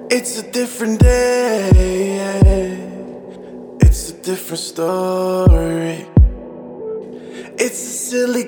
It's a different day. It's a different story. It's a silly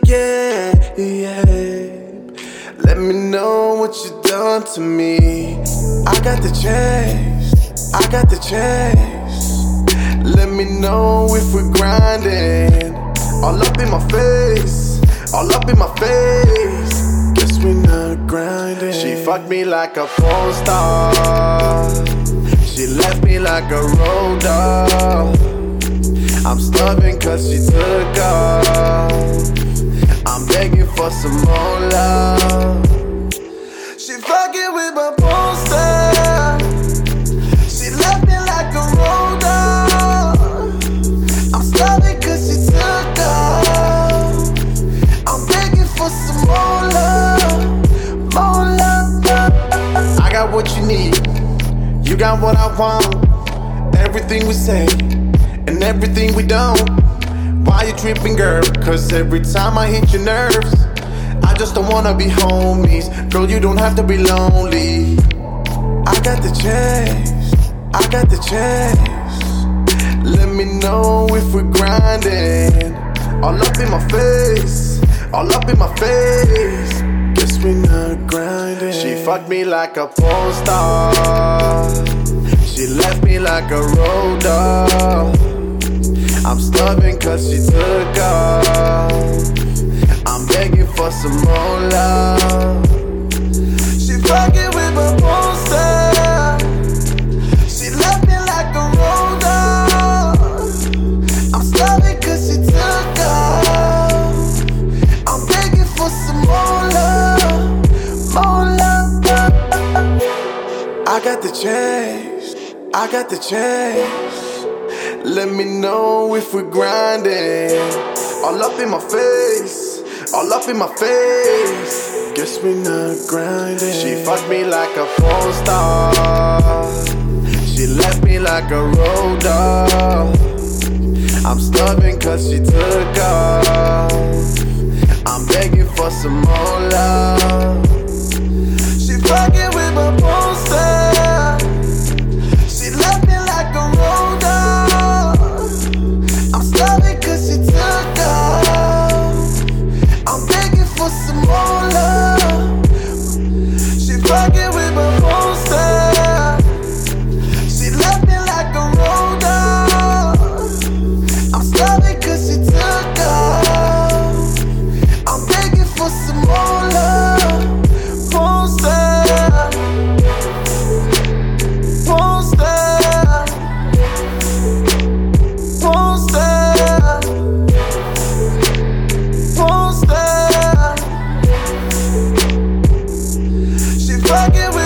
game. Let me know what you done to me. I got the chase. I got the chase. Let me know if we're grinding. All up in my face. All up in my face. Guess we not grinding. She fucked me like a porn star. She left me like a road dog. I'm starving cause she took off. I'm begging for some more love. She fucking with my porn star. She left me like a road dog. I'm starving cause she took off. I'm begging for some more love. More love. I got what you need. You got what I want. Everything we say and everything we don't. Why you tripping, girl? Cause every time I hit your nerves, I just don't wanna be homies. Girl, you don't have to be lonely. I got the chase. I got the chase. Let me know if we're grinding. All up in my face. All up in my face. Guess we not grinding. She fucked me like a porn star. She left me like a road dog. I'm starving cause she took off. I'm begging for some more love. She fucking with my porn star. She left me like a road dog. I'm starving cause she took off. I'm begging for some more love. More love. I got the chase. I got the chase. Let me know if we're grinding. All up in my face. All up in my face. Guess we not grinding. She fucked me like a porn star. She left me like a road dog. I'm starving cause she took off. I'm begging for some more love. She fucking with my porn star. She left me like a road dog. I'm starving cause she took off. I'm begging for some more love. She fucking with my porn star. She left me like a road dog. I'm starving cause she took off. I'm begging for some more love. Porn star. Porn star. Porn star. Porn star. She fucking with